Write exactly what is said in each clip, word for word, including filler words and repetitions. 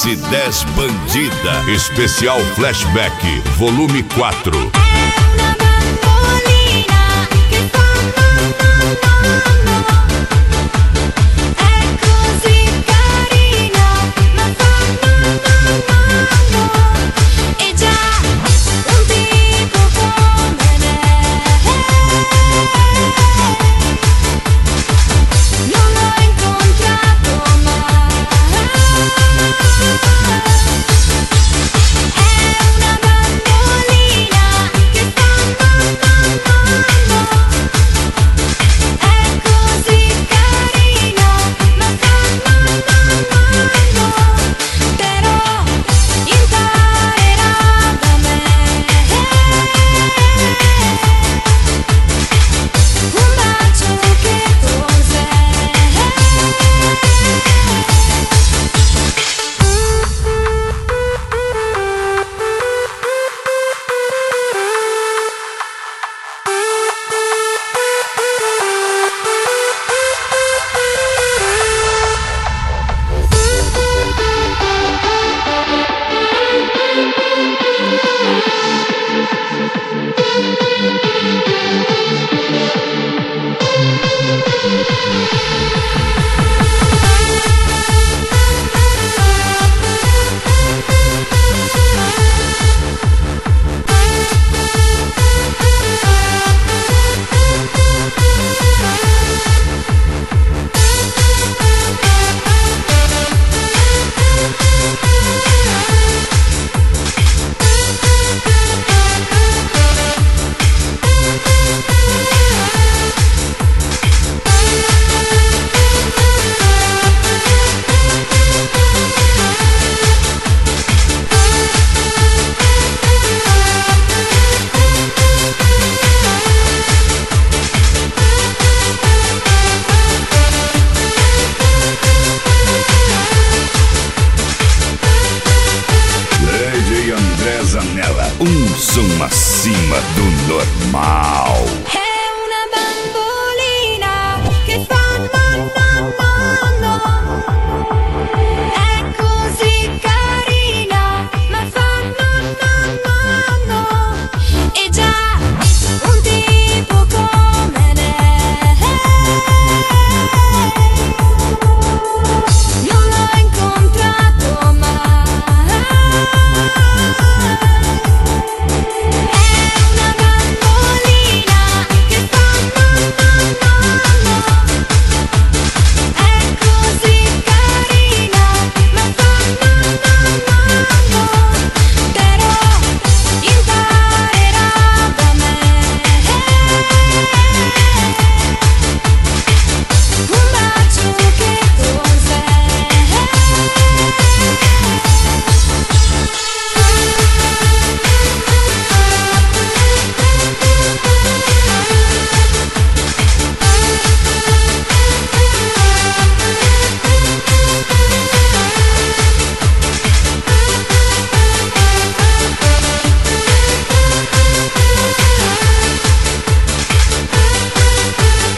S dez Bandida, especial flashback, volume quatro. Um som acima do normal. È una bambolina che fa no, no, no, no. È così carina, ma fa no, no, no, no. È già un tipo come lei. Non l'ho incontrato mai.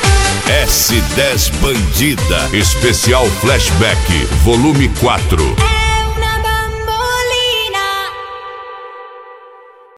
S dez Bandida, especial flashback, volume quatro.